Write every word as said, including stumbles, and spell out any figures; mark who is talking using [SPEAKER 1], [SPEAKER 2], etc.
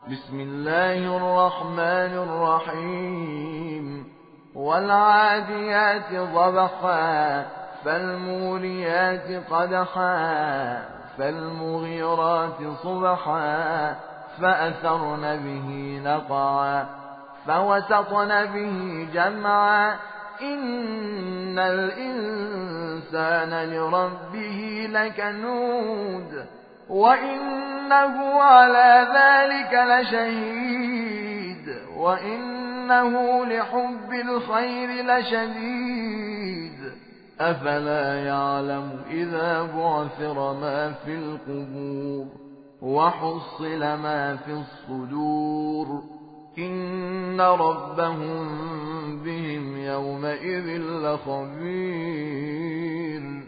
[SPEAKER 1] بسم الله الرحمن الرحيم والعاديات ضبحا فالموريات قدحا فالمغيرات صبحا فأثرن به نقعا فوسطن به جمعا إن الإنسان لربه لكنود وإنه على ذلك لشهيد وإنه لحب الخير لشديد أفلا يعلم إذا بعثر ما في القبور وحصل ما في الصدور إن ربهم بهم يومئذ لخبير